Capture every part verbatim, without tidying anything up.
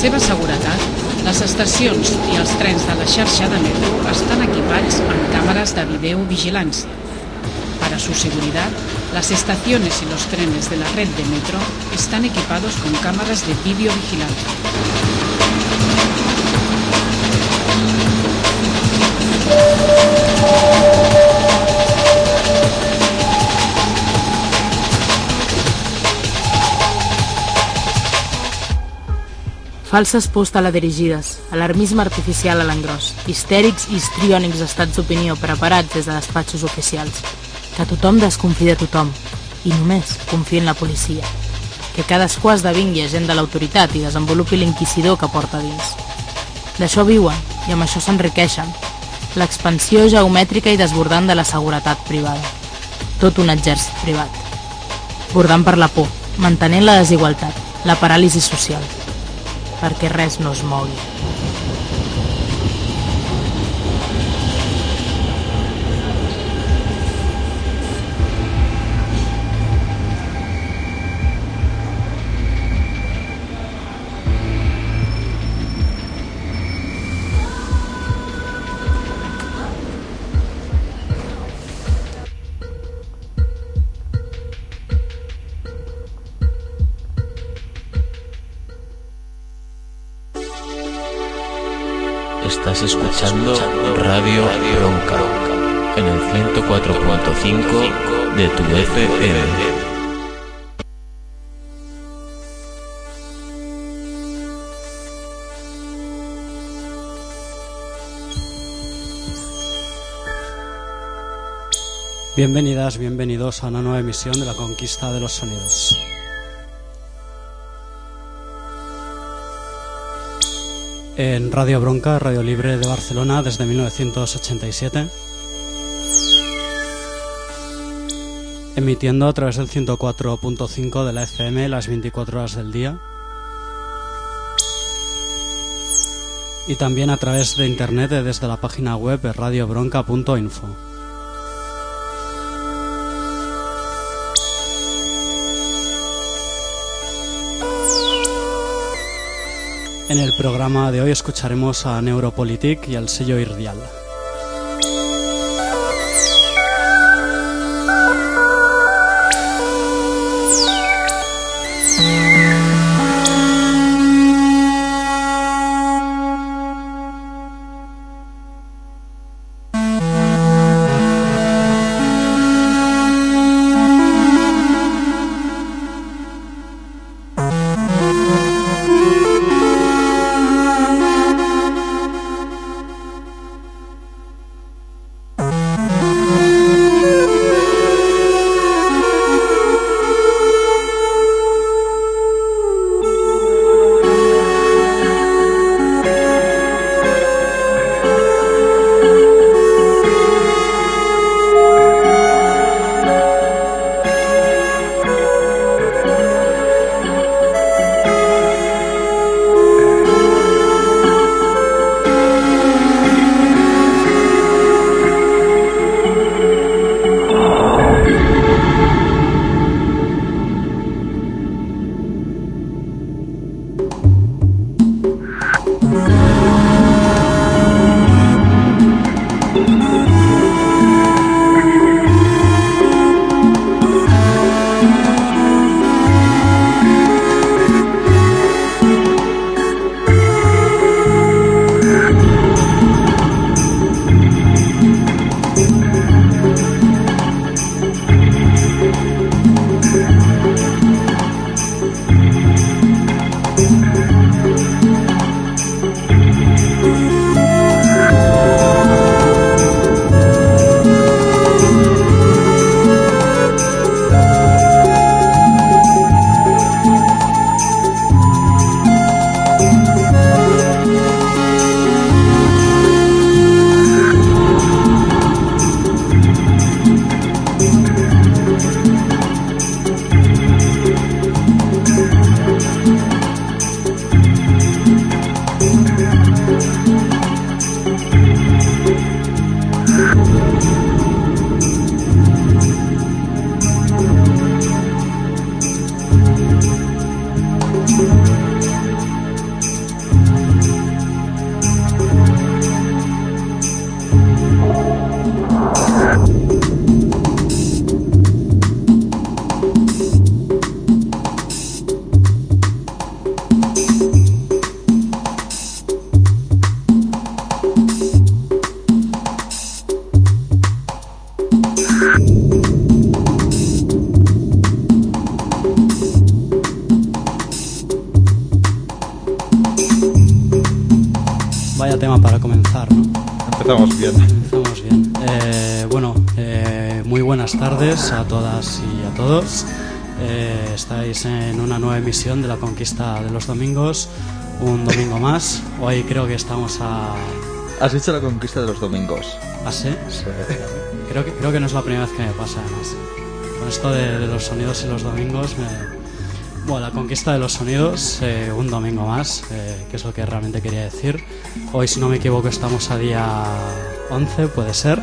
seva seguretat, les estacions i els trens de la xarxa de metro estan equipats amb cámaras de videovigilància. Para su seguridad, las estaciones y los trenes de la red de metro están equipados con cámaras de videovigilancia. Falses pors teledirigides, alarmisme artificial a l'engròs, histèrics i histriònics estats d'opinió preparats des de despatxos oficials. Que tothom desconfia de tothom, i només confia en la policia. Que cadascú esdevingui agent de l'autoritat i desenvolupi l'inquisidor que porta dins. D'això viuen, i amb això s'enriqueixen. L'expansió geomètrica i desbordant de la seguretat privada. Tot un exèrcit privat. Bordant per la por, mantenint la desigualtat, la paràlisi social. Perquè res no es mogui. Estás escuchando Radio Bronca en el ciento cuatro punto cinco de tu F M. Bienvenidas, bienvenidos a una nueva emisión de La Conquista de los Sonidos. En Radio Bronca, Radio Libre de Barcelona desde mil novecientos ochenta y siete, emitiendo a través del ciento cuatro punto cinco de la F M las veinticuatro horas del día y también a través de internet desde la página web radio bronca punto info. En el programa de hoy escucharemos a Neuropolitik y al sello Irdial. Empezamos bien. Empezamos bien. Eh, bueno, eh, muy buenas tardes a todas y a todos. Eh, estáis en una nueva emisión de La Conquista de los Domingos. Un domingo más. Hoy creo que estamos a... ¿Has dicho La Conquista de los Domingos? ¿Ah, sí? Sí. Creo que, creo que no es la primera vez que me pasa, además. Con esto de, de los sonidos y los domingos me... Bueno, la conquista de los sonidos, eh, un domingo más, eh, que es lo que realmente quería decir. Hoy, si no me equivoco, estamos a día once, puede ser.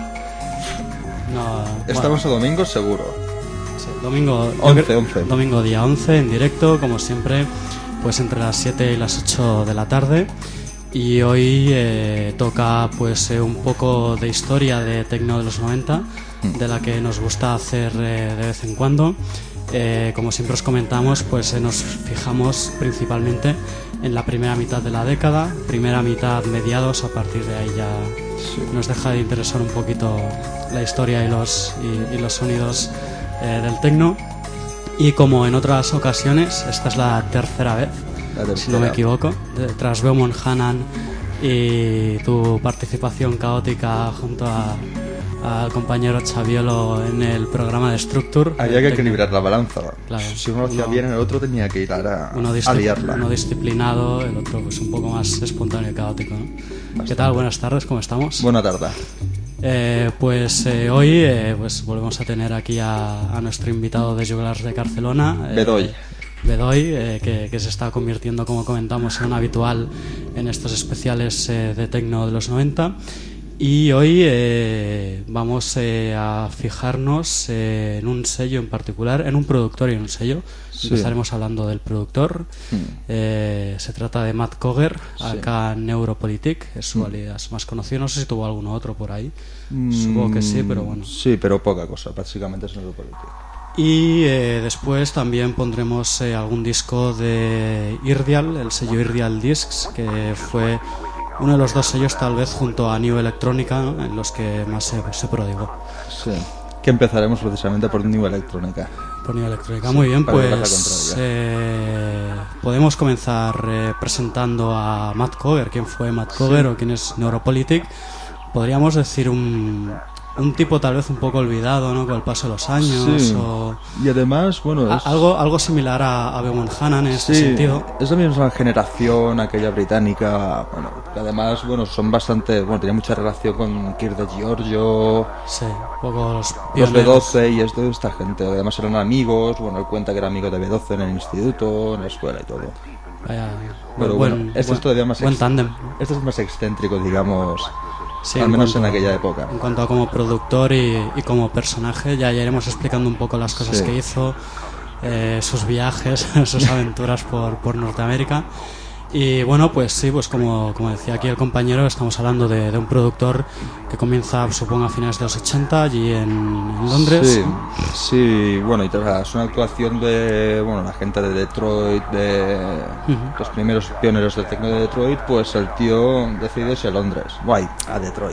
No, estamos bueno, a domingo seguro. Sí, domingo, once, once. Domingo día once, en directo, como siempre, pues entre las siete y las ocho de la tarde. Y hoy eh, toca pues eh, un poco de historia de tecno de los noventa, de la que nos gusta hacer eh, de vez en cuando. Eh, como siempre os comentamos, pues eh, nos fijamos principalmente en la primera mitad de la década, primera mitad mediados, a partir de ahí ya sí. Nos deja de interesar un poquito la historia y los, y, y los sonidos eh, del techno. Y como en otras ocasiones, esta es la tercera vez, la tercera. Si no me equivoco, de, tras Beaumont Hanan y tu participación caótica junto a... al compañero Chaviolo en el programa de Structure. Había que equilibrar la balanza. Claro. Si uno lo hacía bien, el otro tenía que ir a, uno a liarla. Uno disciplinado, el otro pues un poco más espontáneo y caótico, ¿no? Bastante. ¿Qué tal? Buenas tardes, ¿cómo estamos? Buena tarde. Eh, pues eh, hoy eh, pues volvemos a tener aquí a, a nuestro invitado de Juglars de Barcelona. Eh, Bedoy. Bedoy, eh, que, que se está convirtiendo, como comentamos, en un habitual en estos especiales eh, de tecno de los noventa. Y hoy eh, vamos eh, a fijarnos eh, en un sello en particular, en un productor y en un sello. Sí. Estaremos hablando del productor. Mm. Eh, se trata de Matt Coger, sí. Acá Neuropolitik, es su mm. alias más conocido. No sé si tuvo alguno otro por ahí. Mm. Supongo que sí, pero bueno. Sí, pero poca cosa, básicamente es Neuropolitik. Y eh, después también pondremos eh, algún disco de Irdial, el sello Irdial Discs, que fue... uno de los dos sellos, tal vez, junto a New Electronica, ¿no? En los que más se, se prodigó. Sí, que empezaremos precisamente por New Electronica. Por New Electronica, sí, muy bien, pues eh, podemos comenzar eh, presentando a Matt Coger. ¿Quién fue Matt Coger sí. o quién es Neuropolitik? Podríamos decir un... un tipo tal vez un poco olvidado, ¿no? Con el paso de los años. Sí. O... Y además, bueno, es... algo algo similar a, a Beaumont Hanan en este sí, sentido. Es la misma generación, aquella británica. Bueno, que además, bueno, son bastante, bueno, tenía mucha relación con Kirk de Giorgio. Sí, un poco los los B doce y esto, esta gente. Además eran amigos. Bueno, él cuenta que era amigo de B doce en el instituto, en la escuela y todo. Vaya, pero buen, bueno, este buen, es todavía más buen ex... tándem. Este es más excéntrico, digamos. Sí, al en menos cuanto, en aquella época. En cuanto a como productor y, y como personaje, ya, ya iremos explicando un poco las cosas sí. que hizo, eh, sus viajes, sus aventuras por, por Norteamérica. Y bueno, pues sí, pues como, como decía aquí el compañero, estamos hablando de, de un productor que comienza, supongo, a finales de los ochenta allí en, en Londres. Sí, sí, bueno, y tras una actuación de, bueno, la gente de Detroit, de uh-huh. los primeros pioneros del techno de Detroit, pues el tío decide irse a Londres, guay, a Detroit.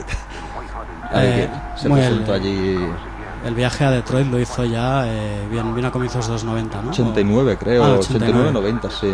Eh, se presentó el, allí. El viaje a Detroit lo hizo ya eh, bien, bien a comienzos de los noventa, ¿no? ochenta y nueve, o... creo, ah, ochenta y nueve, noventa, sí.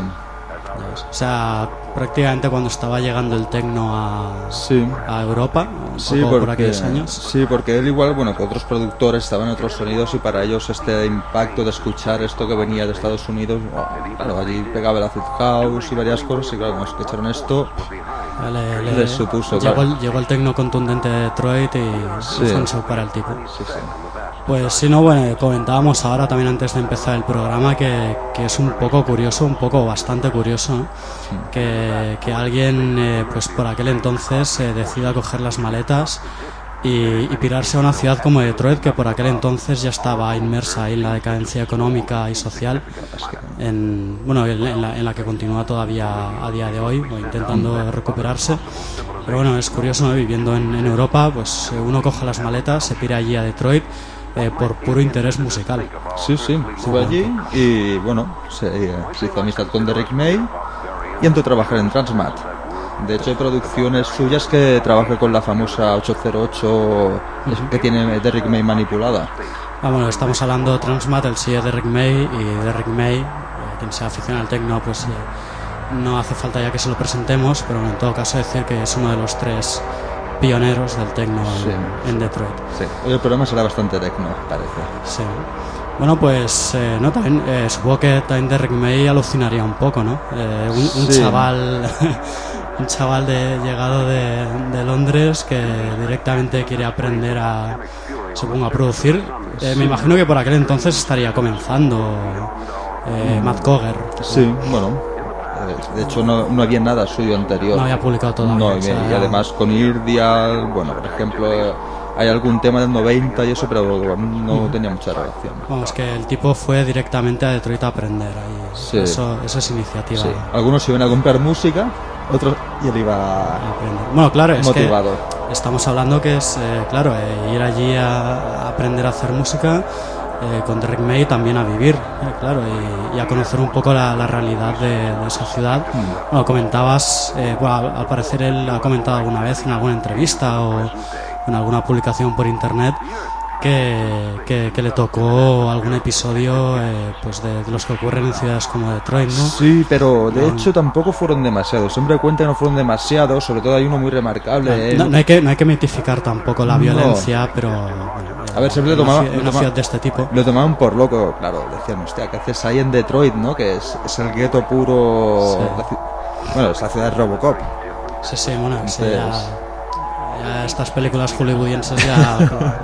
O sea, prácticamente cuando estaba llegando el techno a, sí. a Europa, un sí, poco porque, por aquellos años. Sí, porque él igual, bueno, que otros productores estaban en otros sonidos y para ellos este impacto de escuchar esto que venía de Estados Unidos, oh, claro, allí pegaba el acid house y varias cosas y claro, cuando escucharon esto, le, le, les supuso. Llegó, claro. el, llegó el techno contundente de Detroit y sí. fue un show para el tipo. Sí, sí. Pues si no, bueno, comentábamos ahora también antes de empezar el programa que, que es un poco curioso, un poco bastante curioso, ¿no? Sí. que, que alguien eh, pues por aquel entonces eh, decida coger las maletas y, y pirarse a una ciudad como Detroit, que por aquel entonces ya estaba inmersa en la decadencia económica y social, en, bueno, en la, en la que continúa todavía a día de hoy, o intentando recuperarse. Pero bueno, es curioso, ¿no? Viviendo en, en Europa, pues uno coge las maletas, se pira allí a Detroit, Eh, por puro interés musical. Sí, sí, fue allí y bueno, se, se hizo amistad con Derrick May y entró a trabajar en Transmat. De hecho hay producciones suyas que trabaja con la famosa ocho cero ocho uh-huh. que tiene Derrick May manipulada. Ah, bueno, estamos hablando de Transmat, el sello de Derrick May, y Derrick May, eh, quien sea aficionado al techno, pues eh, no hace falta ya que se lo presentemos, pero en todo caso decir que es uno de los tres pioneros del techno Sí. en, en Detroit. Sí. Hoy el programa será bastante techno, parece. Sí. Bueno, pues eh, no, también eh, supongo que también Derrick May alucinaría un poco, ¿no? Eh, un, un Sí. chaval un chaval de, llegado de, de Londres que directamente quiere aprender a, supongo, a producir. Eh, me imagino que por aquel entonces estaría comenzando eh, Matt Coger. Sí, bueno. eh, De hecho, no, no había nada suyo anterior. No había publicado todavía. No, o y, sea, y además con Irdial, bueno, por ejemplo, eh, hay algún tema del noventa y eso, pero no tenía mucha relación. Vamos, que el tipo fue directamente a Detroit a aprender. Ahí. Sí. Eso, eso es iniciativa. Sí. Algunos iban a comprar música, otros y él iba a aprender. Bueno, claro, es motivado. que estamos hablando que es, eh, claro, eh, ir allí a, a aprender a hacer música, eh, con Derrick May también a vivir, eh, claro, y, y a conocer un poco la, la realidad de, de esa ciudad. Mm. Bueno, comentabas, eh, bueno, al, al parecer él ha comentado alguna vez en alguna entrevista o en alguna publicación por internet que, que, que le tocó algún episodio eh, pues de, de los que ocurren en ciudades como Detroit, ¿no? Sí, pero de No. hecho tampoco fueron demasiados. Siempre cuenta que no fueron demasiados, sobre todo hay uno muy remarcable. No, él- no hay que, no hay que mitificar tampoco la No. violencia, pero bueno, A ver, siempre en lo una tomaba- ci- en lo una toma- ciudad de este tipo. Lo tomaban por loco, claro. Decían, hostia, ¿qué haces ahí en Detroit, no? Que es, es el gueto puro. Sí. la ci- bueno, es la ciudad de Robocop. Sí, sí, bueno, sí, Entonces- ya, ya estas películas hollywoodienses ya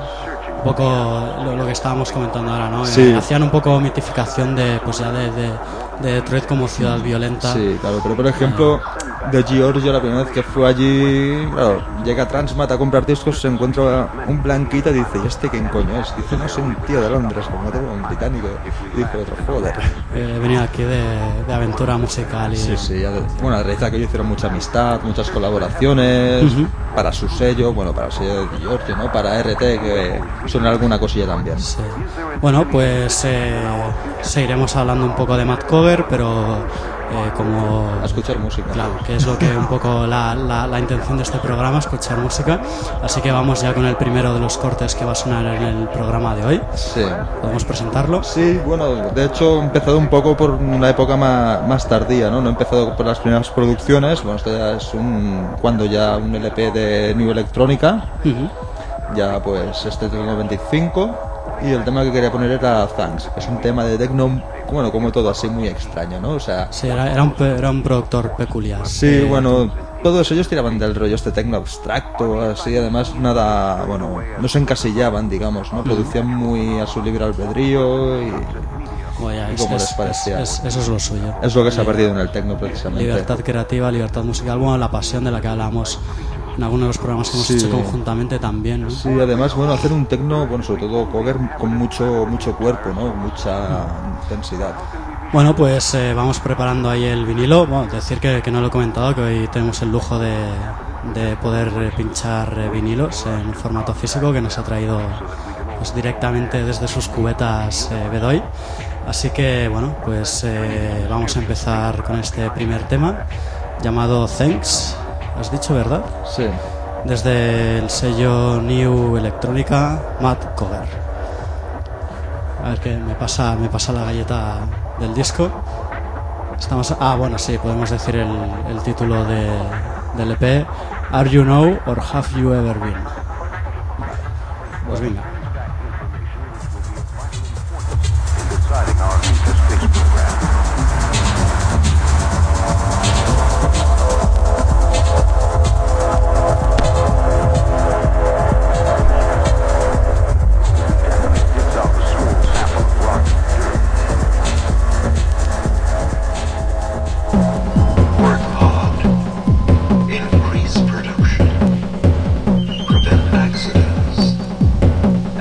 un poco lo, lo que estábamos comentando ahora, ¿no? Sí. Eh, hacían un poco mitificación de pues ya de, de, de Detroit como ciudad violenta. Sí, claro, pero por ejemplo, de Giorgio, la primera vez que fue allí, claro, llega a Transmat a comprar discos, se encuentra un blanquito y dice, ¿y este quién coño es? Dice, no sé, un tío de Londres, como tengo un británico. Y dice otro, joder. Eh, venía aquí de, de aventura musical y Sí, sí, ya de- bueno, la realidad es que ellos hicieron mucha amistad, muchas colaboraciones, Ujú. para su sello, bueno, para el sello de Giorgio, ¿no? Para R T, que suena alguna cosilla también. Sí. Bueno, pues eh, seguiremos hablando un poco de Matt Coger, pero eh, como... A escuchar música. Claro, que es lo que un poco la, la, la intención de este programa, escuchar música. Así que vamos ya con el primero de los cortes que va a sonar en el programa de hoy. Sí. ¿Podemos presentarlo? Sí, bueno, de hecho he empezado un poco por una época más, más tardía, ¿no? No he empezado por las primeras producciones, bueno, esto ya es un, cuando ya un L P de New Electrónica, Ujú. ya pues este es del noventa y cinco, y el tema que quería poner era Thanks, que es un tema de techno, bueno, como todo así muy extraño, ¿no? O sea, Sí, era, era, un, pe- era un productor peculiar. sí, Eh, bueno, todos ellos tiraban del rollo este techno abstracto, así, además nada, bueno, no se encasillaban, digamos, ¿no? Producían muy a su libre albedrío y como ya, y es- como es- les parecía. es- es- eso es lo suyo. es lo que se ha Li- perdido en el techno precisamente. Libertad creativa, libertad musical, bueno, la pasión de la que hablamos en algunos de los programas que hemos Sí. hecho conjuntamente también, ¿no? Sí, además, bueno, hacer un techno, bueno, sobre todo Coger con mucho mucho cuerpo, ¿no? Mucha intensidad. Bueno, pues eh, vamos preparando ahí el vinilo. Bueno, decir que, que no lo he comentado, que hoy tenemos el lujo de, de poder eh, pinchar eh, vinilos en formato físico que nos ha traído pues, directamente desde sus cubetas eh, Bedoy. Así que, bueno, pues eh, vamos a empezar con este primer tema llamado Thanks. ¿Has dicho verdad? Sí. Desde el sello New Electrónica, Matt Coger. A ver que me pasa, me pasa la galleta del disco. Estamos, ah, bueno, sí, podemos decir el, el título de, del E P, Are You Know or Have You Ever Been. Pues venga. Work hard. Increase production. Prevent accidents.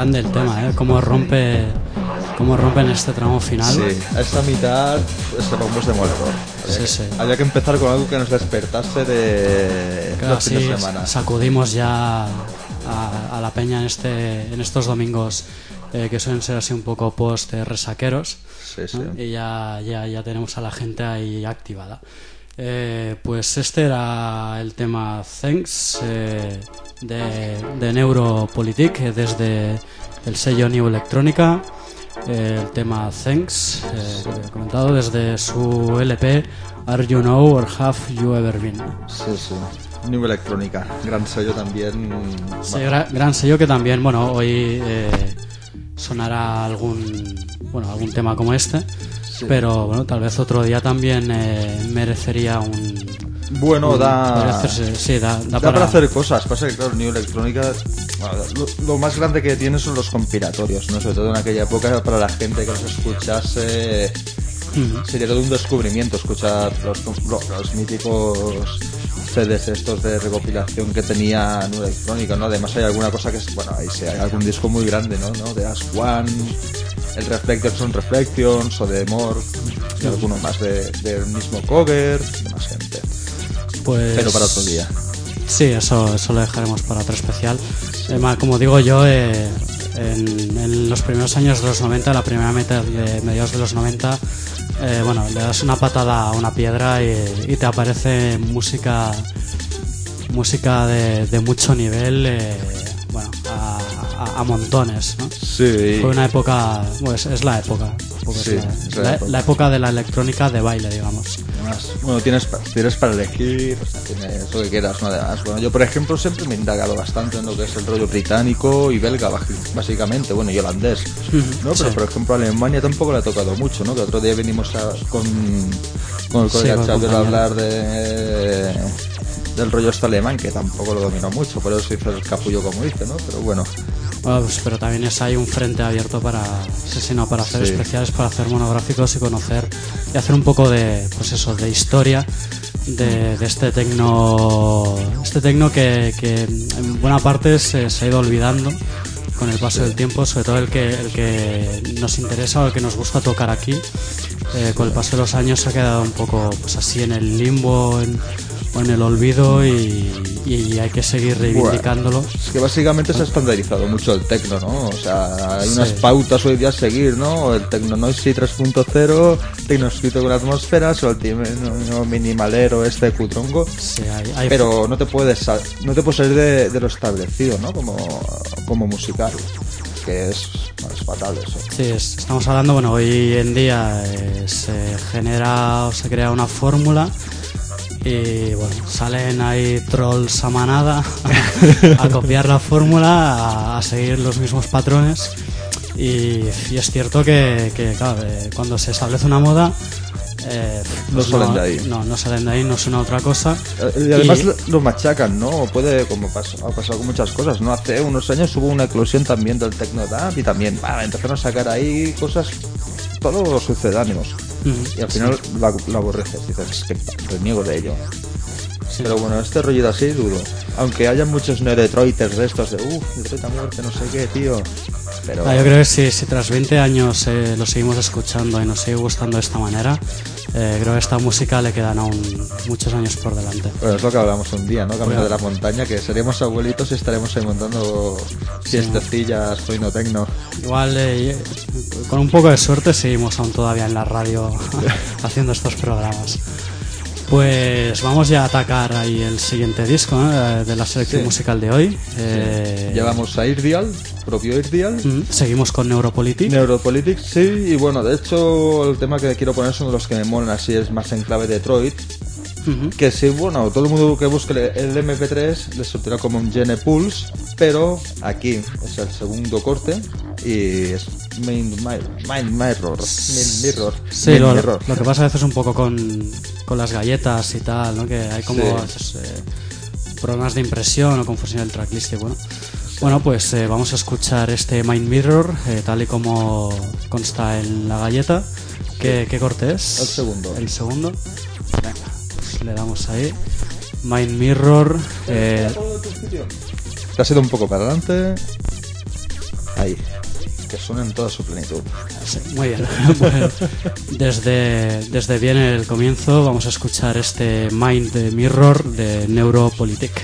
grande el tema, ¿eh? Cómo rompe, cómo rompe en este tramo final. Sí, a esta mitad pues, se rompe demoledor. Había, Sí, que, sí. había que empezar con algo que nos despertase de Claro, los fines así de semana. sacudimos ya a, a la peña en este en estos domingos eh, que suelen ser así un poco post eh, resaqueros, Sí, sí. ¿no? Y ya, ya, ya tenemos a la gente ahí activada. Eh, pues este era el tema Thanks eh, de, de Neuropolitik eh, desde el sello New Electrónica. Eh, el tema Thanks, eh, que he comentado, desde su L P Are You Know or Have You Ever Been. Sí, sí. New Electrónica, gran sello también. Sí, Bueno, gra- gran sello que también, bueno, hoy eh, sonará algún, bueno, algún tema como este, sí. pero bueno, tal vez otro día también eh, merecería un... Bueno, un- da, podría hacerse- sí, da, da da para, para hacer cosas. Pasa que, claro, New Electrónica, bueno, lo, lo más grande que tiene son los compilatorios, ¿no? Sobre todo en aquella época, para la gente que los escuchase, Ujú. sería todo un descubrimiento escuchar los, los, los míticos C Ds estos de recopilación que tenía New Electrónica, ¿no? Además hay alguna cosa que es, bueno, ahí sí hay algún disco muy grande, ¿no? ¿no? De Ask One, el Reflections on Reflections o de Morgue y alguno más de, del mismo cover, de más gente. Pues, Pero para otro día. Sí, eso, eso lo dejaremos para otro especial. Además, como digo yo, eh, en, en los primeros años de los noventa, la primera mitad de mediados de los noventa, eh, bueno, le das una patada a una piedra y, y te aparece música música de, de mucho nivel, eh, bueno, a, a, a montones, ¿no? Sí. Fue una época, pues es la época, porque Sí, es la, es la la- época. la época de la electrónica de baile, digamos. Además, bueno, tienes, pa- tienes para elegir, o sea, tienes lo que quieras, ¿no? Además, bueno, yo por ejemplo siempre me he indagado bastante en lo que es el rollo británico y belga, baj- básicamente, bueno, y holandés, ¿no? Pero Sí. por ejemplo Alemania tampoco le ha tocado mucho, ¿no? Que otro día venimos a- con, con el Sí, colega con el Xavier a compañero. hablar de del rollo este alemán, que tampoco lo dominó mucho, por eso hizo el capullo como dice, ¿no? Pero bueno, Bueno, pues, pero también es ahí un frente abierto para, sí, sí, no, para hacer Sí. especiales, para hacer monográficos y conocer y hacer un poco de, pues eso, de historia de, de este tecno, este tecno que, que en buena parte se, se ha ido olvidando con el paso del tiempo, sobre todo el que, el que nos interesa o el que nos gusta tocar aquí. Eh, con el paso de los años se ha quedado un poco, pues así, en el limbo, en, o en el olvido, y, y hay que seguir reivindicándolo. es que básicamente se ha estandarizado mucho el tecno, ¿no? O sea, hay unas Sí. pautas hoy día a seguir, ¿no? El tecno noisy tres punto cero, tecno escrito con atmósferas, o el tim- no, no, minimalero este cutrongo. Sí, hay- hay- Pero no te puedes sal- no te puedes salir de, de lo establecido, ¿no? Como, como musical, que es, es fatal eso. Sí, es- estamos hablando, bueno, hoy en día eh, se genera o se crea una fórmula y bueno, salen ahí trolls a manada a, a copiar la fórmula, a, a seguir los mismos patrones y, y es cierto que, que, claro, eh, cuando se establece una moda eh, No pues salen de ahí. No, no salen de ahí, no suena otra cosa. Y además Y- lo- lo machacan, ¿no? Puede, como pas- ha pasado con muchas cosas, ¿no? Hace unos años hubo una eclosión también del techno dance y también bah, empezaron a sacar ahí cosas, todos los sucedáneos. Ujú, Y al final la, la aborreces, dices, es que reniego de ello. sí. Pero bueno, este rollo así duro. Aunque haya muchos Detroiters de estos de, uff, Detroit a muerte, no sé qué, tío. Pero Ah, yo creo que si, si tras veinte años eh, lo seguimos escuchando y nos sigue gustando de esta manera, eh, creo que a esta música le quedan aún muchos años por delante. bueno, es lo que hablamos un día, ¿no? Camino Bueno. de la montaña, que seríamos abuelitos y estaremos ahí montando siestecillas, poniendo tecno. Igual, eh, con un poco de suerte, seguimos aún todavía en la radio haciendo estos programas. Pues vamos ya a atacar ahí el siguiente disco, ¿no? Eh, de la selección Sí. musical de hoy. Eh, Llevamos a Irdial, propio Irdial. mm, Seguimos con Neuropolitik. Neuropolitics, sí, y bueno, de hecho el tema que quiero poner son de los que me molan, así es más en clave Detroit, Ujú. que sí, bueno, todo el mundo que busque el eme pe tres le sorteará como un Gene Pulse, pero aquí es el segundo corte y es Mind, Mi- Mind Mirror, Mind Mirror, Sí, Mind lo, Mirror. lo que pasa a veces un poco con, con las galletas y tal, ¿no? Que hay como Sí. a veces, eh, problemas de impresión o confusión del tracklist y bueno. Bueno, pues eh, vamos a escuchar este Mind Mirror, eh, tal y como consta en la galleta. ¿Qué, qué corte es? El segundo. El segundo. Venga, pues le damos ahí. Mind Mirror. Eh, Te has ido un poco para adelante. Ahí, que suenen en toda su plenitud. Sí, muy bien. Bueno, desde, desde bien el comienzo vamos a escuchar este Mind Mirror de Neuropolitik.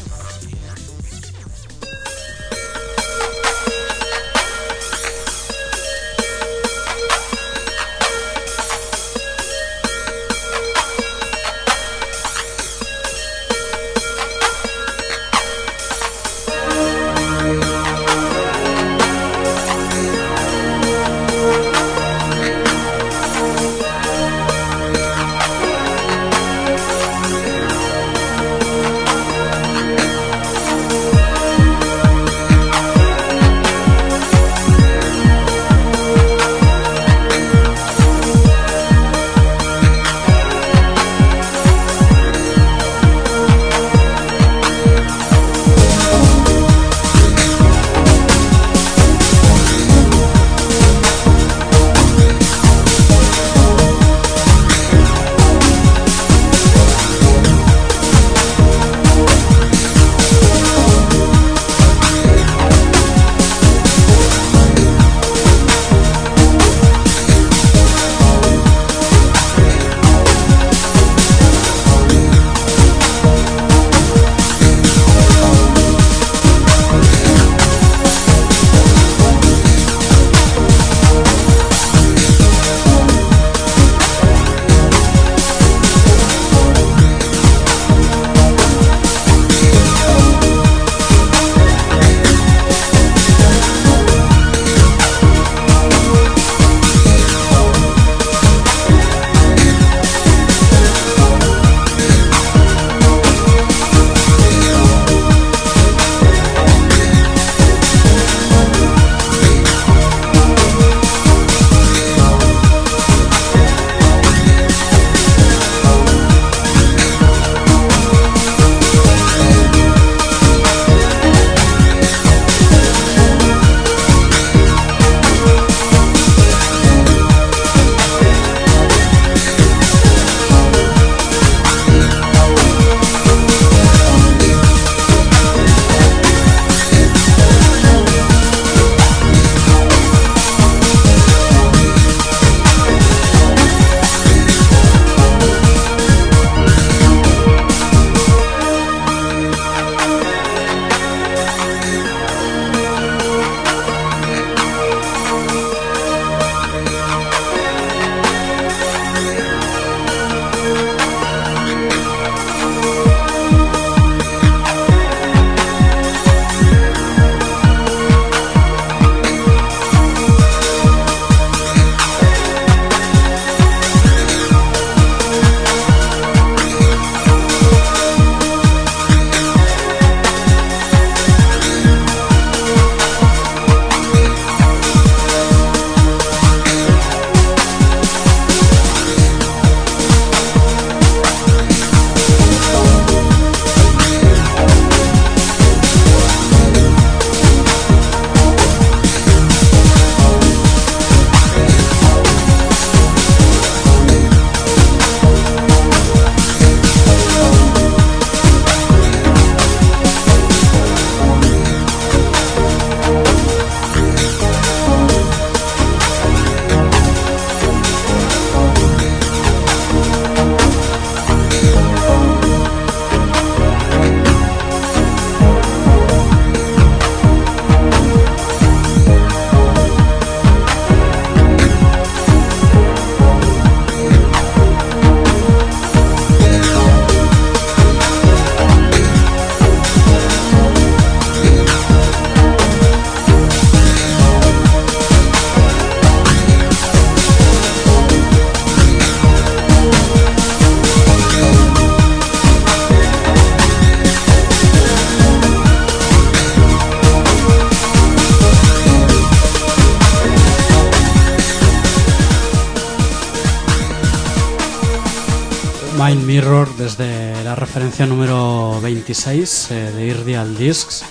Mind Mirror desde la referencia número veintiséis eh, de Irdial Discs,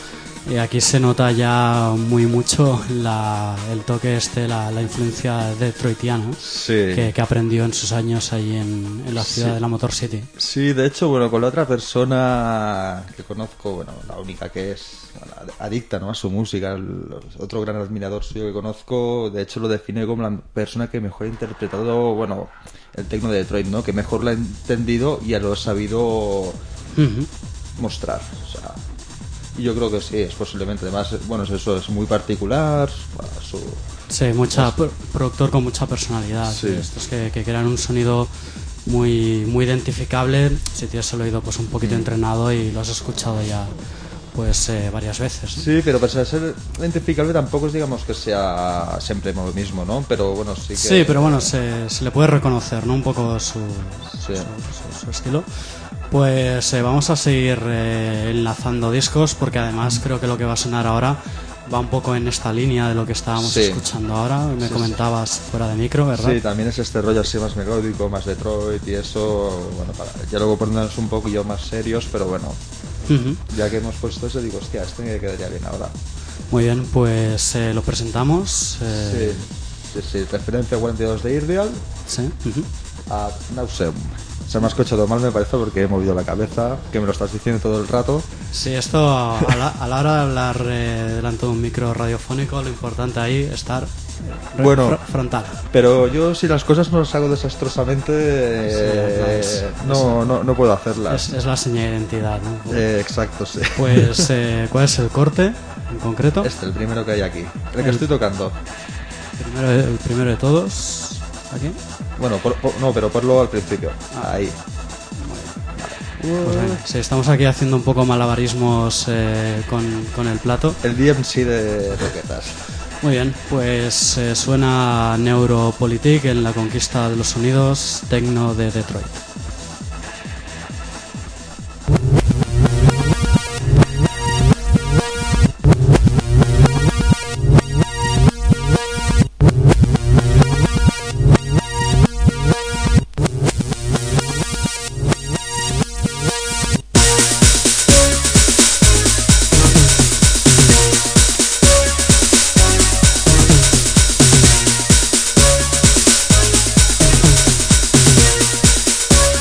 Y aquí se nota ya muy mucho la, el toque este, la, la influencia detroitiana Sí. que, que aprendió en sus años ahí en, en la ciudad Sí. de la Motor City. Sí, de hecho, bueno, con la otra persona que conozco, bueno, la única que es bueno, adicta, ¿no?, a su música, el otro gran admirador suyo que conozco, de hecho lo define como la persona que mejor ha interpretado, bueno, el techno de Detroit, ¿no?, que mejor lo ha entendido y lo ha sabido Uh-huh. mostrar, o sea, y yo creo que sí, es posiblemente, además, bueno, es eso, es muy particular, bueno, su... Sí, mucha, pro- productor con mucha personalidad. Sí. Estos que, que crean un sonido muy, muy identificable si tienes el oído pues un poquito Mm. entrenado y lo has escuchado ya pues eh, varias veces, ¿no? Sí, pero para ser identificable tampoco es, digamos, que sea siempre lo mismo, ¿no? Pero bueno, sí que... Sí, pero bueno, se, se le puede reconocer, ¿no?, un poco su, Sí. su, su- su estilo. Pues eh, vamos a seguir eh, enlazando discos porque además creo que lo que va a sonar ahora va un poco en esta línea de lo que estábamos Sí. escuchando ahora. Me Sí, comentabas fuera de micro, ¿verdad? Sí, también es este rollo así más melódico, más Detroit y eso, bueno, para, ya luego ponernos un poquillo más serios, pero bueno, Ujú. ya que hemos puesto eso, digo, hostia, este me quedaría bien ahora. Muy bien, pues eh, lo presentamos. eh, Sí, sí, sí, referencia cuarenta y dos de Irreal sí, ujú. a Nauseum. Se me ha escuchado mal, me parece, porque he movido la cabeza, que me lo estás diciendo todo el rato. Sí, esto a la, a la hora de hablar eh, delante de un micro radiofónico, lo importante ahí es estar re- Bueno. fr- frontal. Pero yo, si las cosas no las hago desastrosamente, eh, Sí, no, no, no puedo hacerlas. Es, es la señal de identidad, ¿no? Eh, exacto, sí. Pues, eh, ¿cuál es el corte en concreto? Este, el primero que hay aquí. El que El- estoy tocando. Primero, el primero de todos. Aquí. Bueno, por- por- no, pero ponlo al principio. Ahí. Pues venga, sí, estamos aquí haciendo un poco malabarismos eh, con, con el plato. El D M C de Roquetas. Muy bien, pues eh, suena Neuropolitik en la conquista de los sonidos, techno de Detroit. We'll be right back.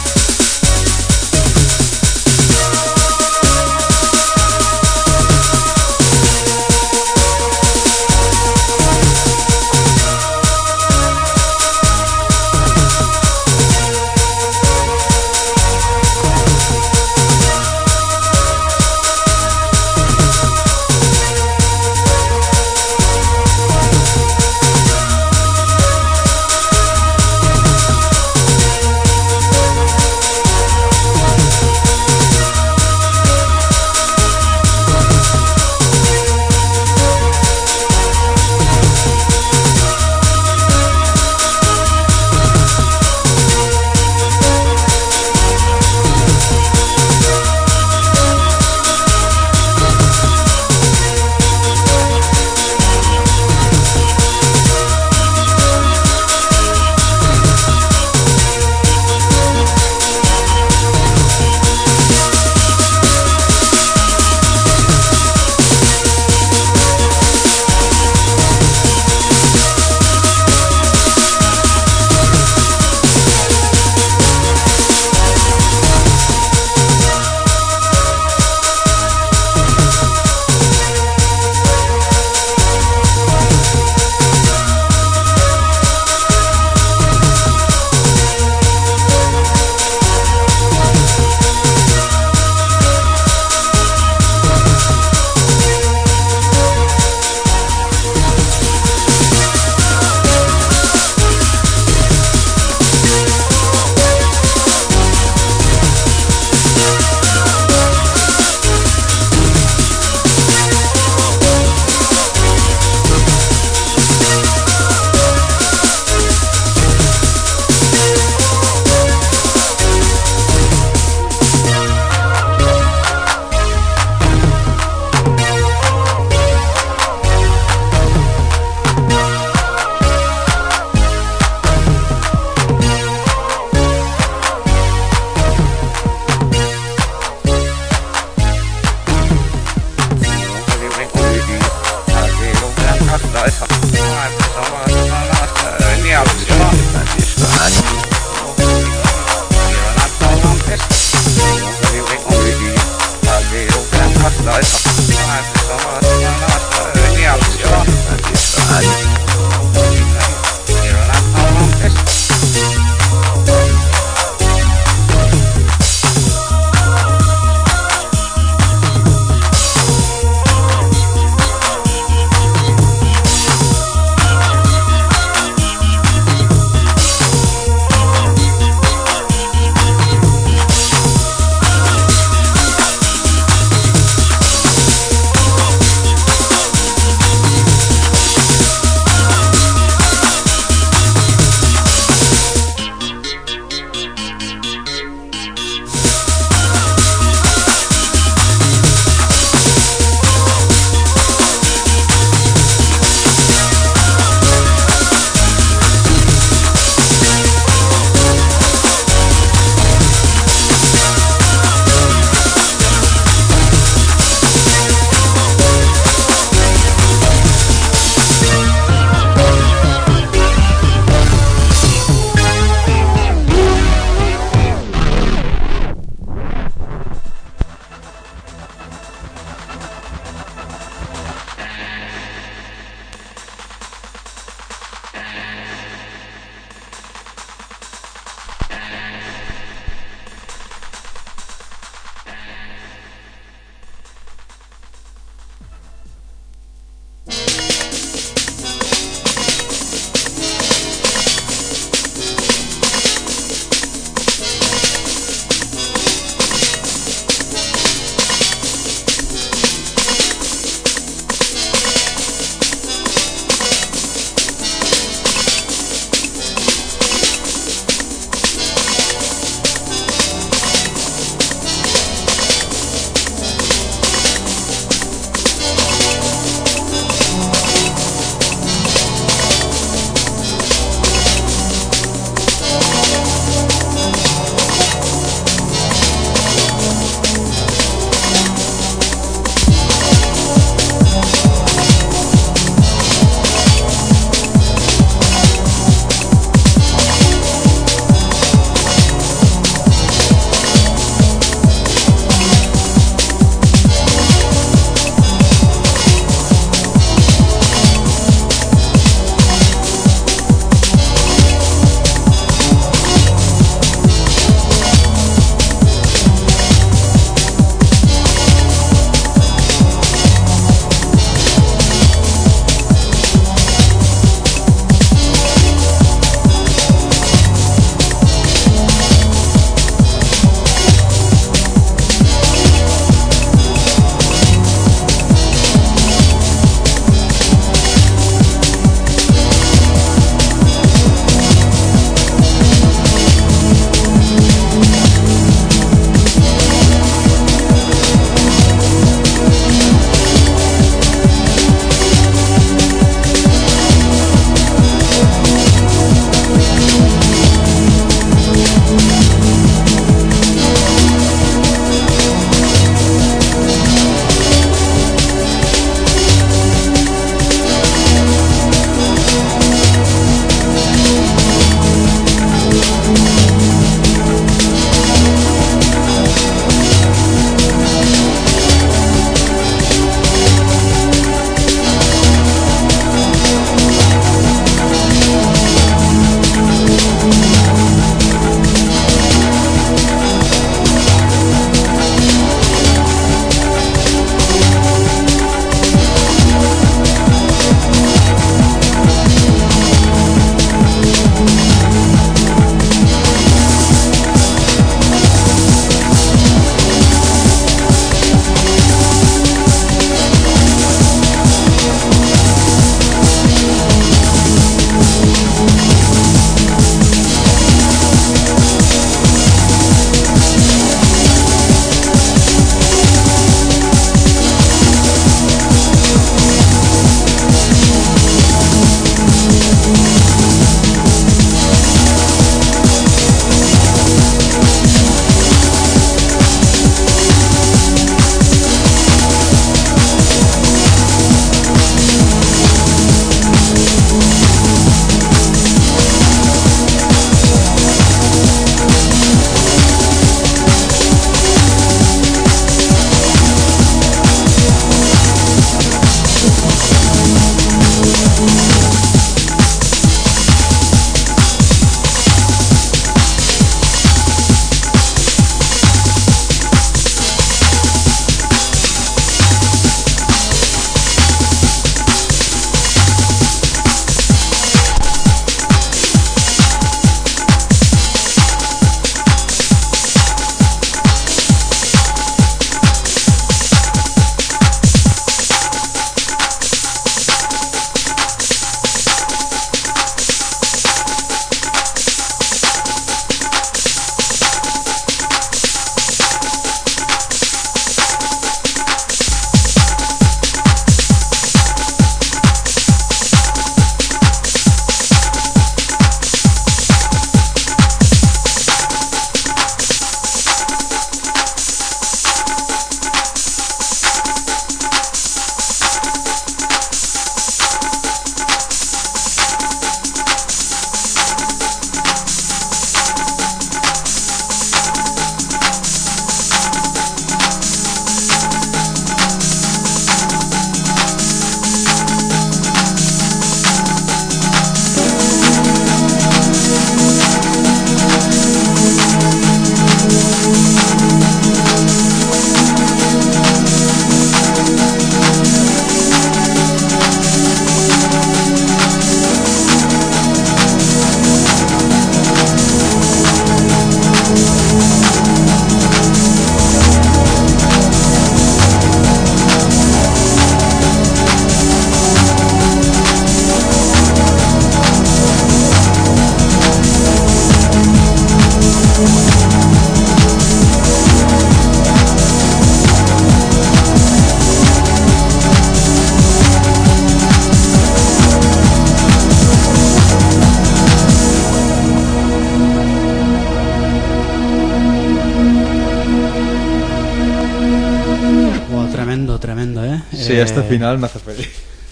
Sí, este final me hace feliz.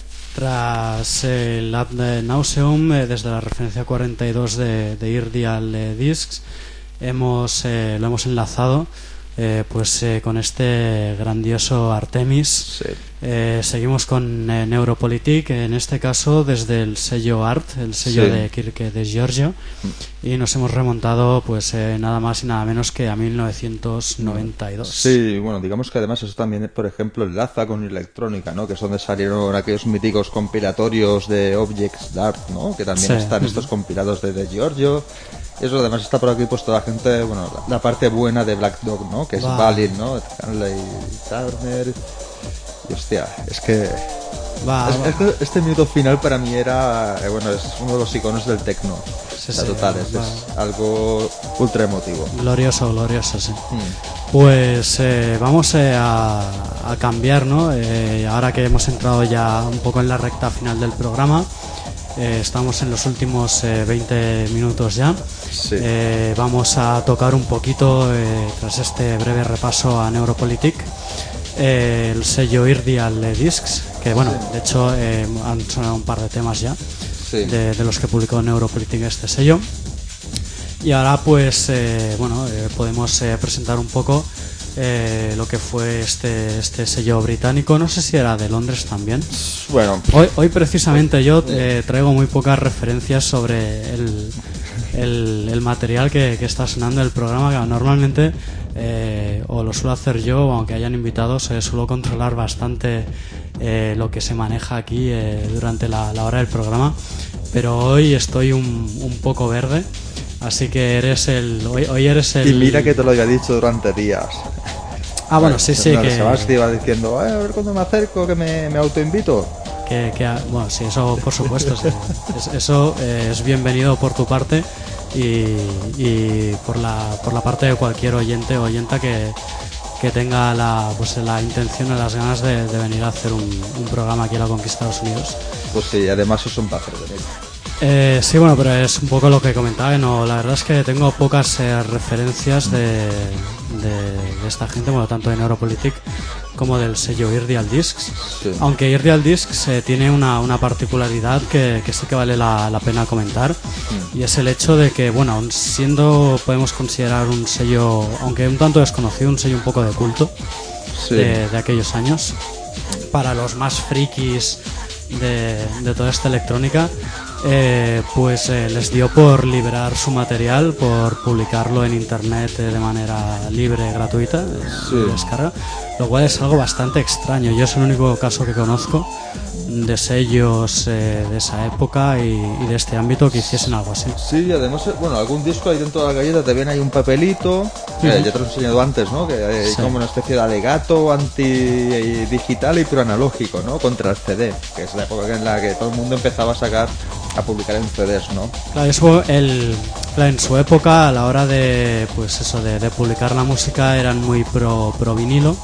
Tras el Ad Nauseam, eh, desde la referencia cuarenta y dos de, de Irdial eh, Discs, hemos, eh, lo hemos enlazado eh, pues eh, con este grandioso Artemis. Sí. Eh, seguimos con eh, Neuropolitik, en este caso desde el sello Art, el sello Sí. de Kirke de Giorgio, y nos hemos remontado pues eh, nada más y nada menos que a mil novecientos noventa y dos. Sí, bueno, digamos que además eso también, por ejemplo, enlaza con electrónica, ¿no? Que es donde salieron aquellos míticos compilatorios de Objects Dart, ¿no? Que también Sí. están estos compilados de, de Giorgio. Eso además está por aquí pues toda la gente, bueno, la, la parte buena de Black Dog, ¿no? Que es Va. Valil, ¿no? Hanley Turner. Y hostia, es que Va, es- va. es que este minuto final para mí era, eh, bueno, es uno de los iconos del techno. Sí, O sea, sí, total, es, va. es algo ultra emotivo. Glorioso, glorioso, sí. Mm. Pues eh, vamos eh, a, a cambiar, ¿no? Eh, ahora que hemos entrado ya un poco en la recta final del programa, eh, estamos en los últimos eh, veinte minutos ya. Sí. Eh, vamos a tocar un poquito, eh, tras este breve repaso a Neuropolitik, eh, el sello Irdial Discs, que bueno, de hecho eh, han sonado un par de temas ya Sí. de, de los que publicó Neuropolitik este sello. Y ahora pues eh, bueno eh, podemos eh, presentar un poco eh, lo que fue este, este sello británico. No sé si era de Londres también. Bueno, Hoy, hoy precisamente yo eh, traigo muy pocas referencias sobre el, el, el material que, que está sonando el programa, que normalmente eh, o lo suelo hacer yo, o aunque hayan invitados, eh, suelo controlar bastante eh, lo que se maneja aquí eh, durante la, la hora del programa, pero hoy estoy un, un poco verde, así que eres el hoy, hoy eres el y mira que te lo había dicho durante días. ah bueno sí sí Bueno, que, Sebastián iba diciendo, "Ay, a ver cuando me acerco, que me, me autoinvito". que, que bueno sí, eso por supuesto, sí. Es- eso eh, es bienvenido por tu parte y, y por la por la parte de cualquier oyente o oyenta que, que tenga la pues la intención o las ganas de, de venir a hacer un, un programa aquí a la Conquista de Estados Unidos. Pues sí, además es un placer venir. Eh, sí, bueno, pero es un poco lo que comentaba, que no, la verdad es que tengo pocas eh, referencias de, de, de esta gente, bueno, tanto de Neuropolitik como del sello Irdial Discs. Sí. Aunque Irdial Discs eh, tiene una, una particularidad que, que sí que vale la, la pena comentar, y es el hecho de que, bueno, aun siendo, podemos considerar un sello, aunque un tanto desconocido, un sello un poco de culto Sí. de, de aquellos años, para los más frikis de, de toda esta electrónica, eh, pues eh, les dio por liberar su material, por publicarlo en internet eh, de manera libre, gratuita, eh, Sí. de descarga, lo cual es algo bastante extraño. Yo es el único caso que conozco de sellos eh, de esa época y, y de este ámbito que hiciesen algo así. Sí, y además, eh, bueno, algún disco ahí dentro de la galleta te viene ahí un papelito, que Ujú. ya te lo he enseñado antes, ¿no? Que hay Sí. como una especie de alegato anti-digital y pero analógico, ¿no? Contra el C D, que es la época en la que todo el mundo empezaba a sacar, a publicar en C Ds, ¿no? Claro, eso el, claro, en su época, a la hora de, pues eso, de, de publicar la música, eran muy pro, pro vinilo.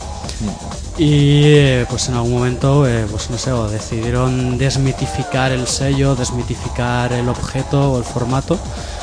Y eh, pues en algún momento, eh, pues no sé, o decidieron desmitificar el sello, desmitificar el objeto o el formato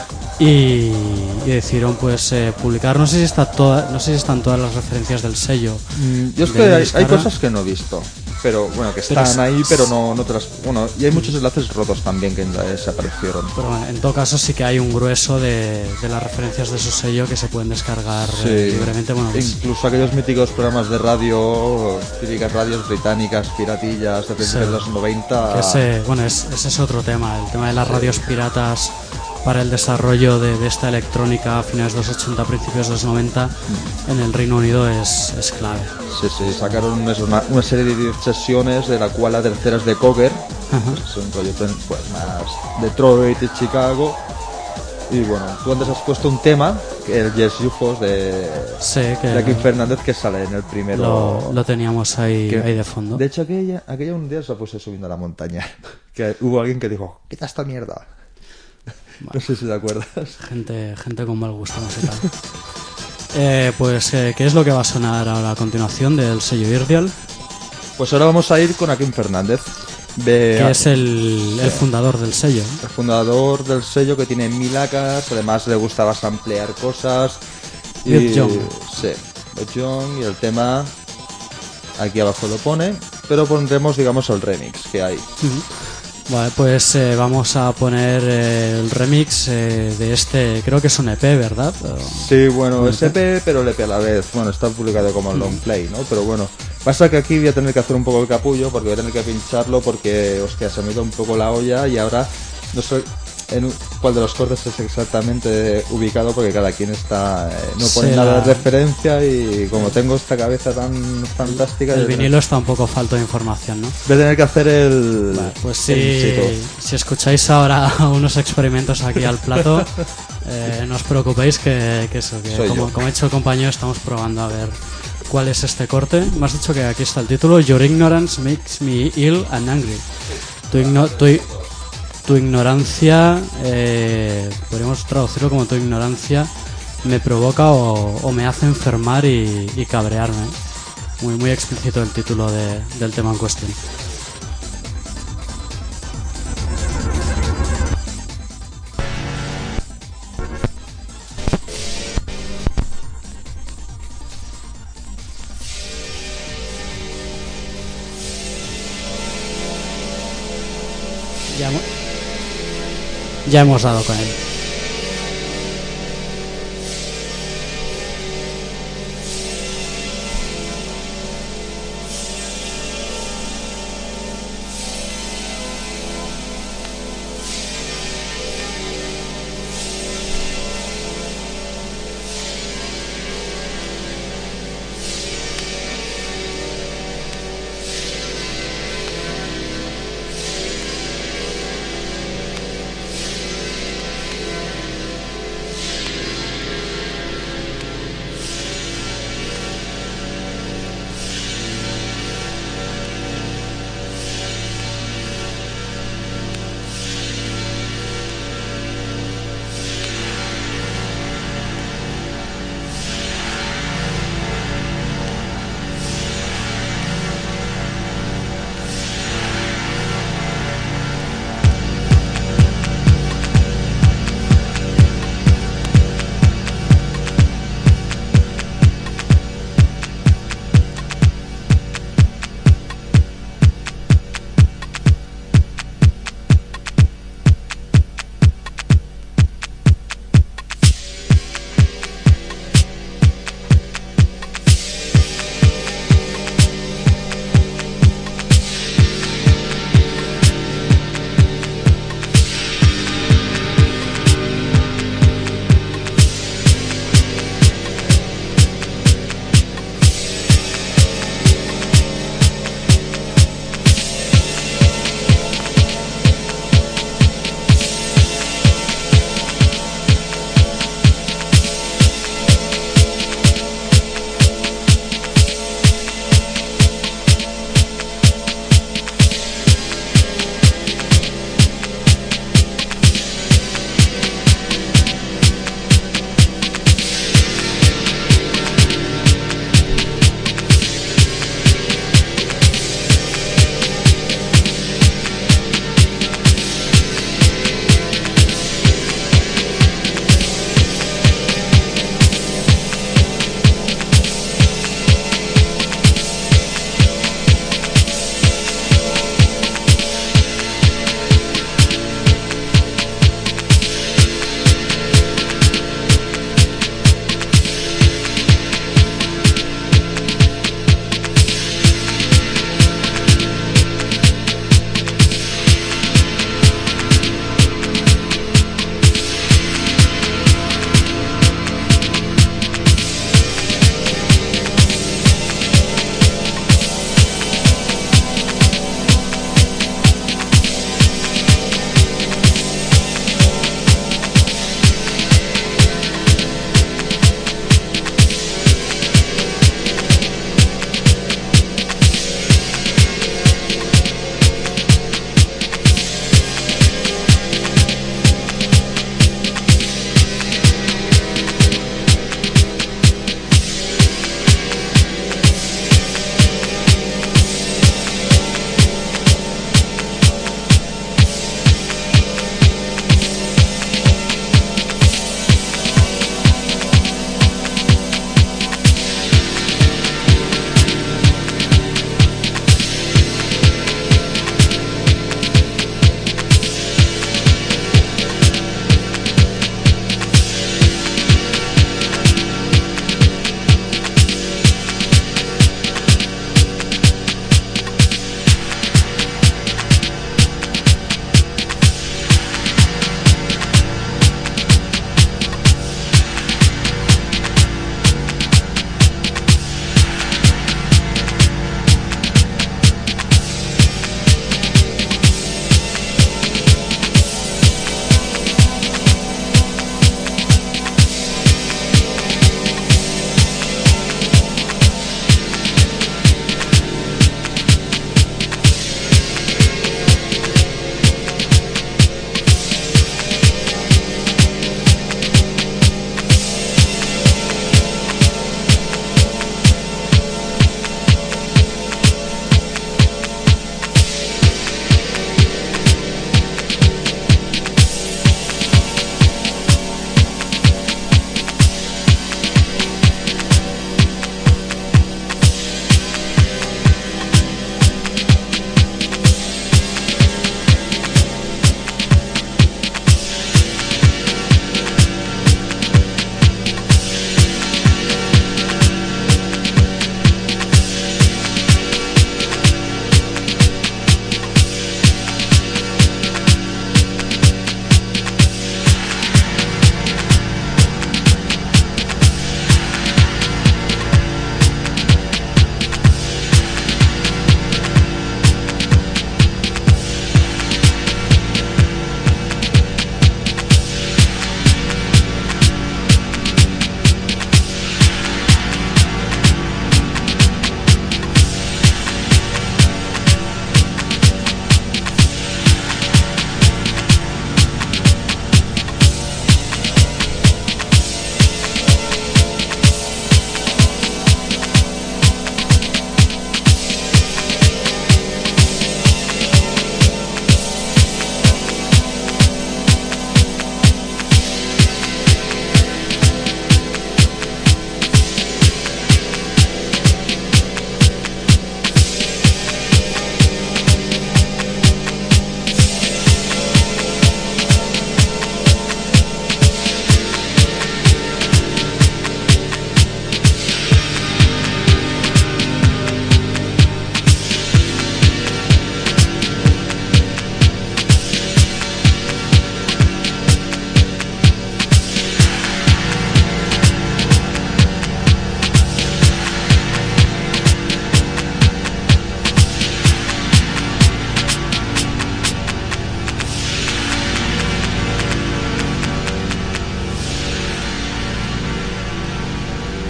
y, y decidieron pues eh, publicar. No sé si está toda, no sé si están todas las referencias del sello. Mm, Yo es de que hay, hay descarga. cosas que no he visto, pero bueno, que Pero están es- ahí, pero no, no te las... Bueno, y hay muchos enlaces rotos también que desaparecieron. Pero bueno, en todo caso sí que hay un grueso de, de las referencias de su sello que se pueden descargar eh, Sí. libremente. Bueno, pues, Incluso aquellos míticos programas de radio, típicas radios británicas, piratillas de principios Sí. de los noventa. que ese, bueno, es- ese es otro tema, el tema de las radios piratas para el desarrollo de, de esta electrónica a finales de los ochenta, principios de los noventa en el Reino Unido es, es clave. Sí, sí, sacaron eso, una, una serie de diez sesiones, de la cual la tercera es de cover, Ajá. que son rollo pues, más Detroit y Chicago. Y bueno, tú antes has puesto un tema, que el Yes U F Os de, Sí, que de Kim Fernández, que sale en el primero. lo, lo teníamos ahí, que- ahí de fondo. De hecho, aquella, aquella un día se la puse subiendo a la montaña. Que hubo alguien que dijo, quita esta mierda. No sé si te acuerdas. Gente, gente con mal gusto musical. eh, pues, eh, ¿qué es lo que va a sonar ahora a continuación del sello Irdial? Pues ahora vamos a ir con Akim Fernández, de- Que es el, el fundador del sello. el fundador del sello, que tiene mil acas, además le gustaba samplear cosas. Ed Young. Sí, Ed Young, y el tema aquí abajo lo pone, pero pondremos, digamos, el remix que hay. Ujú. Vale, pues eh, vamos a poner eh, el remix eh, de este, creo que es un E P, ¿verdad? O- Sí, bueno, es E P, pero L P a la vez. Bueno, está publicado como en long play, ¿no? Pero bueno, pasa que aquí voy a tener que hacer un poco el capullo, porque voy a tener que pincharlo, porque, hostia, se me ha ido un poco la olla y ahora no sé en un- cuál de los cortes es exactamente ubicado, porque cada quien está... eh, no pone Sí, nada la- de referencia, y como tengo esta cabeza tan fantástica... El voy a tener- vinilo está un poco falto de información, ¿no? Voy a tener que hacer el... Vale, pues el si, in si escucháis ahora unos experimentos aquí al plato, eh, no os preocupéis que, que eso, que Soy como, yo. como ha hecho el compañero, estamos probando a ver cuál es este corte. Me has dicho que aquí está el título: Your ignorance makes me ill and angry. Tu, igno- tu, i- tu ignorancia, eh, podríamos traducirlo como tu ignorancia me provoca o, o me hace enfermar y, y cabrearme. Muy, muy explícito el título de- del tema en cuestión. Ya, hemo- ya hemos dado con él.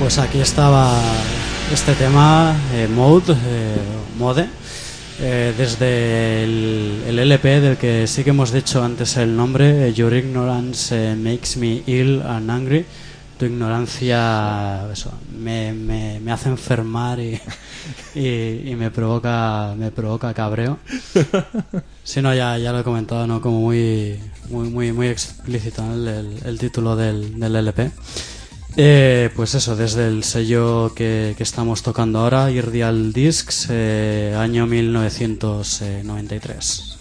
Pues aquí estaba este tema, eh, Mode, eh, Mode, eh, desde el, el L P del que sí que hemos dicho antes el nombre, eh, Your Ignorance eh, Makes Me Ill and Angry. Tu ignorancia eso, me, me, me hace enfermar y, y, y me provoca me provoca cabreo. Si no, ya, ya lo he comentado, ¿no? Como muy muy muy muy explícito, ¿no? el, el, el título del, del L P. Eh, pues eso, desde el sello que, que estamos tocando ahora, Irdial Discs, eh, año mil novecientos noventa y tres.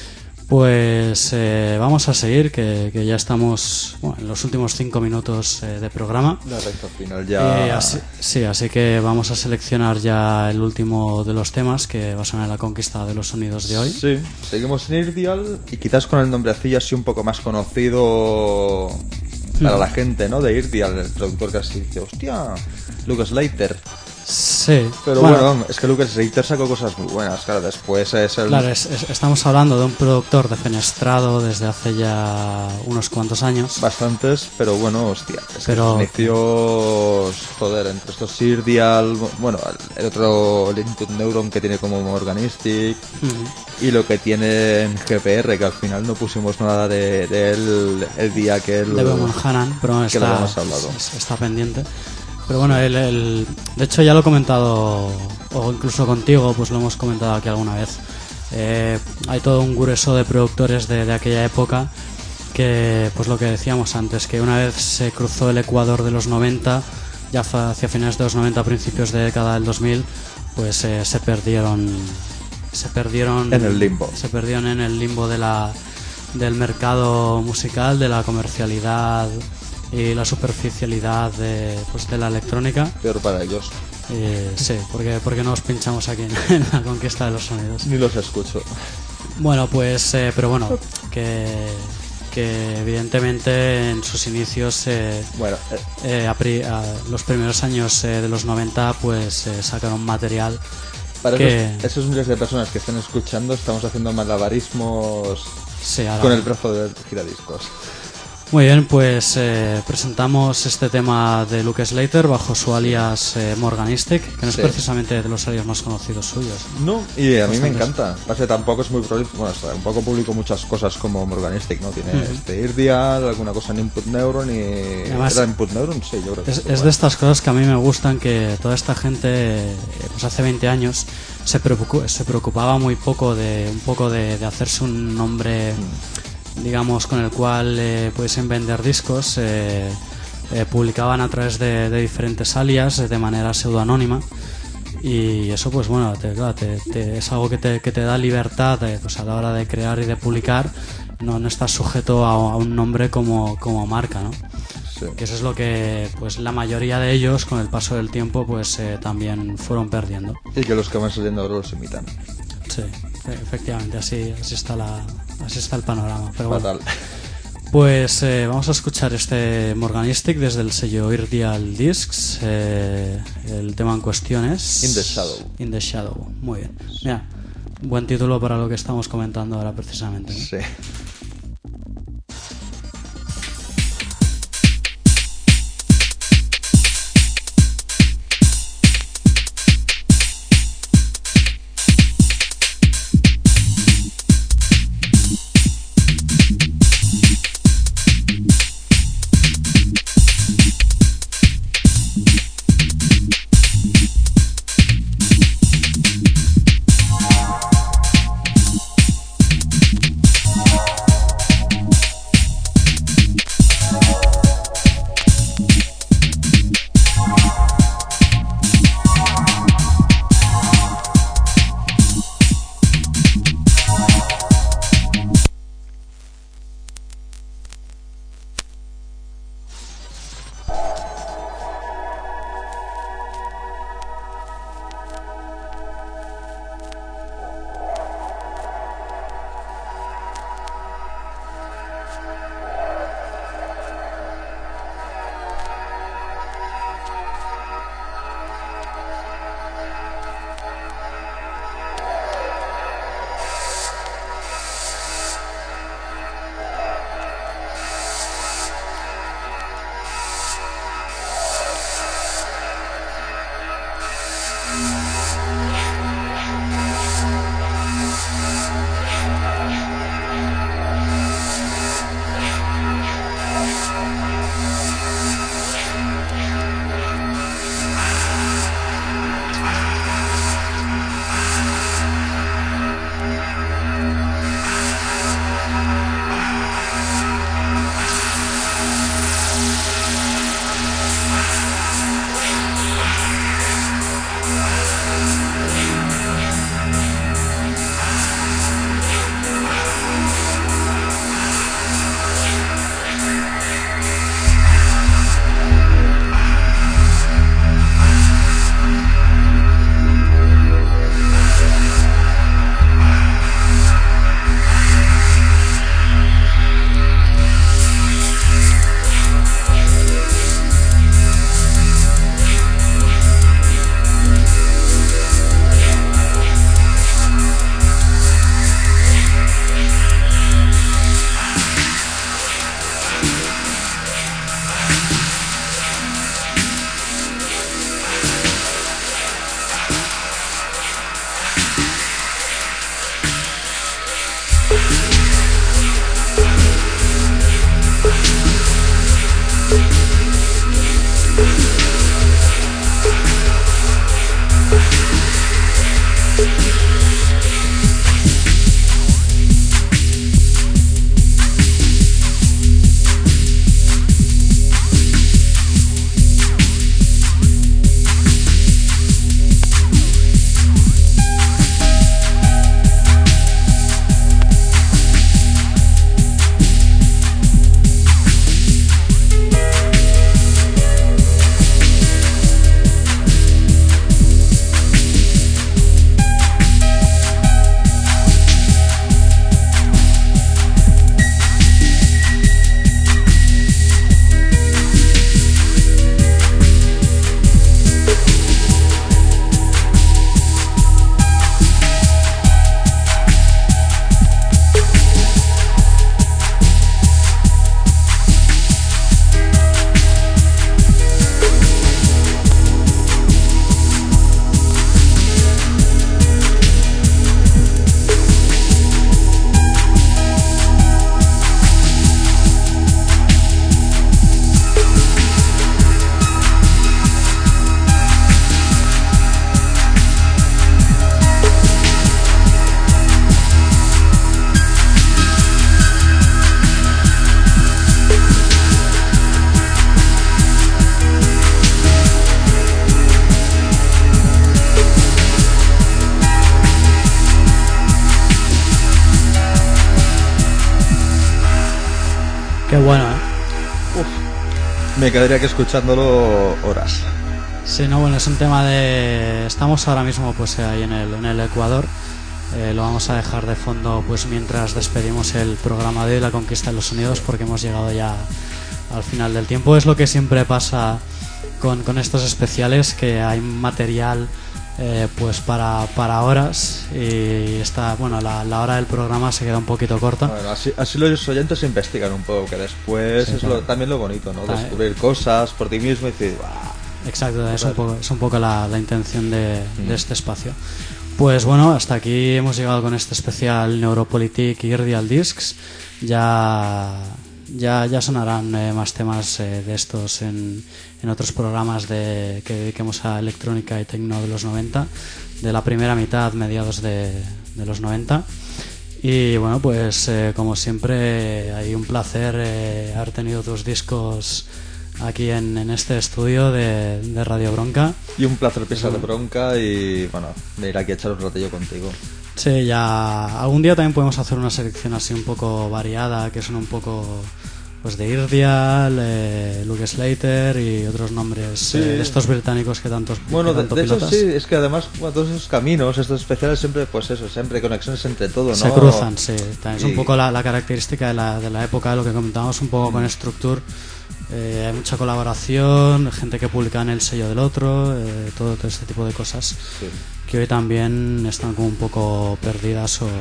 Pues eh, vamos a seguir, que, que ya estamos bueno, en los últimos cinco minutos eh, de programa. La recta final ya. Eh, así, sí, así que vamos a seleccionar ya el último de los temas que va a sonar en la conquista de los sonidos de hoy. Sí, seguimos en Irdial y quizás con el nombrecillo así un poco más conocido para la gente, ¿no? De Irdial, el productor que así dice, hostia, Lucas Slater. Sí, pero bueno, bueno, es que Lucas Slater sacó cosas muy buenas, claro, después es el... Claro, es, es, estamos hablando de un productor defenestrado desde hace ya unos cuantos años. Bastantes, pero bueno, hostia, es pero... que inicios, joder, entre estos Irdial, bueno, el otro el Input Neuron que tiene como Morganistic, uh-huh. y lo que tiene en G P R, que al final no pusimos nada de, de él el día que él... De Beamon Hanan, pero que está, lo hemos hablado. Está pendiente. Pero bueno, el, el, de hecho ya lo he comentado, o incluso contigo, pues lo hemos comentado aquí alguna vez. Eh, hay todo un grueso de productores de, de aquella época que, pues lo que decíamos antes, que una vez se cruzó el Ecuador de los noventa, ya hacia finales de los noventa, principios de década del dos mil, pues eh, se perdieron, se perdieron en el limbo, se perdieron en el limbo de la, del mercado musical, de la comercialidad y la superficialidad de, pues, de la electrónica. Peor para ellos. Eh, sí, porque, porque no os pinchamos aquí en, en la conquista de los sonidos. Ni los escucho. Bueno, pues, eh, pero bueno, que, que evidentemente en sus inicios, eh, bueno, eh. Eh, a pri, a los primeros años eh, de los noventa, pues eh, sacaron material. Para que... esos, esos miles de personas que estén escuchando, estamos haciendo malabarismos sí, ahora... con el brazo del giradiscos. Muy bien, pues eh, presentamos este tema de Luke Slater bajo su alias eh, Morganistic, que no sí. es precisamente de los alias más conocidos suyos. No, y a mí Bastantes. me encanta. Pase, tampoco es muy prolífico, bueno, un poco publico muchas cosas como Morganistic, ¿no? Tiene uh-huh. este Irdial, alguna cosa en Input Neuron y... Además, ¿era Input Neuron? Sí, yo creo que es, es, es de estas cosas que a mí me gustan, que toda esta gente, eh, pues hace veinte años, se, preocup- se preocupaba muy poco de un poco de, de hacerse un nombre... Uh-huh. digamos, con el cual eh, pudiesen vender discos. eh, eh, publicaban a través de, de diferentes alias de manera pseudoanónima, y eso pues bueno te, claro, te, te, es algo que te, que te da libertad eh, pues a la hora de crear y de publicar. No, no estás sujeto a, a un nombre como, como marca, ¿no? Sí. Que eso es lo que pues la mayoría de ellos con el paso del tiempo pues eh, también fueron perdiendo, y que los que van saliendo ahora los imitan. Sí, efectivamente, así, así está la así está el panorama. Pero Fatal. Bueno, pues eh, vamos a escuchar este Morganistic desde el sello Irdial Discs. Eh, el tema en cuestión es In the Shadow. In the Shadow. Muy bien. Mira, buen título para lo que estamos comentando ahora precisamente, ¿no? Sí. Qué bueno, ¿eh? Uf, me quedaría que escuchándolo horas. Sí, no, bueno, es un tema de... Estamos ahora mismo pues ahí en el, en el Ecuador. Eh, lo vamos a dejar de fondo pues mientras despedimos el programa de hoy, La Conquista de los Sonidos, porque hemos llegado ya al final del tiempo. Es lo que siempre pasa con, con estos especiales, que hay material eh, pues para, para horas, y está, bueno, la, la hora del programa se queda un poquito corta. Bueno, así, así los oyentes investigan un poco, que después Sí, es claro. lo, también lo bonito, ¿no? También. Descubrir cosas por ti mismo y decir, ¡guau! Exacto, es un poco, es un poco la, la intención de, de este espacio. Pues bueno, hasta aquí hemos llegado con este especial Neuropolitik y Irdial Discs. Ya, ya, ya sonarán eh, más temas eh, de estos en, en otros programas de, que dediquemos a electrónica y tecno de los noventa, de la primera mitad, mediados de, de los noventa. Y bueno, pues eh, como siempre, hay un placer eh, haber tenido tus discos aquí en, en este estudio de, de Radio Bronca. Y un placer pisar de bronca y bueno, venir aquí a echar un ratillo contigo. Sí, ya algún día también podemos hacer una selección así un poco variada, que son un poco pues de Irdial, eh, Luke Slater y otros nombres Sí. eh, de estos británicos que tantos Bueno, que de, tanto de hecho pilotas. sí, es que además bueno, todos esos caminos, estos especiales siempre, pues eso, siempre conexiones entre todo, ¿no? Se cruzan, sí. También es Y- un poco la, la característica de la, de la época, de lo que comentábamos un poco con Structure. Eh, hay mucha colaboración, gente que publica en el sello del otro, eh, todo, todo este tipo de cosas Sí. que hoy también están como un poco perdidas o,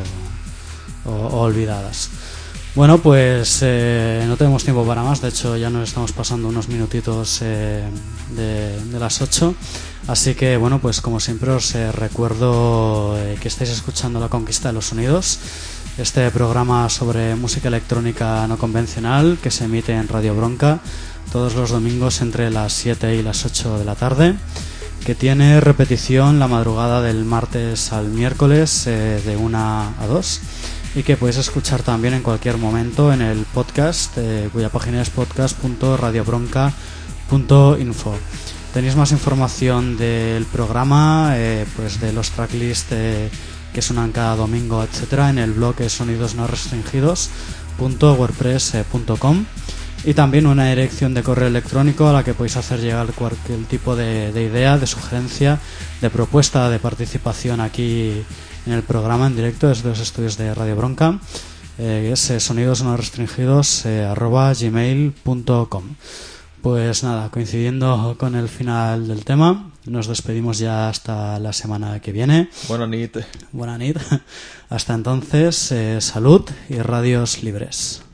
o- o olvidadas. Bueno, pues eh, no tenemos tiempo para más, de hecho ya nos estamos pasando unos minutitos eh, de, de las ocho, así que bueno, pues como siempre os eh, recuerdo eh, que estáis escuchando La Conquista de los Sonidos, este programa sobre música electrónica no convencional que se emite en Radio Bronca todos los domingos entre las siete y las ocho de la tarde, que tiene repetición la madrugada del martes al miércoles eh, de una a dos, y que podéis escuchar también en cualquier momento en el podcast, eh, cuya página es podcast punto radio bronca punto info. Tenéis más información del programa, eh, pues de los tracklists eh, que suenan cada domingo, etcétera, en el blog sonidos no restringidos punto wordpress punto com, y también una dirección de correo electrónico a la que podéis hacer llegar cualquier tipo de, de idea, de sugerencia, de propuesta de participación aquí en el programa en directo desde los estudios de Radio Bronca, eh, es eh, sonidos no restringidos eh, arroba gmail punto com. Pues nada, coincidiendo con el final del tema, nos despedimos ya hasta la semana que viene. Buena nit. Buena nit. Hasta entonces, eh, salud y radios libres.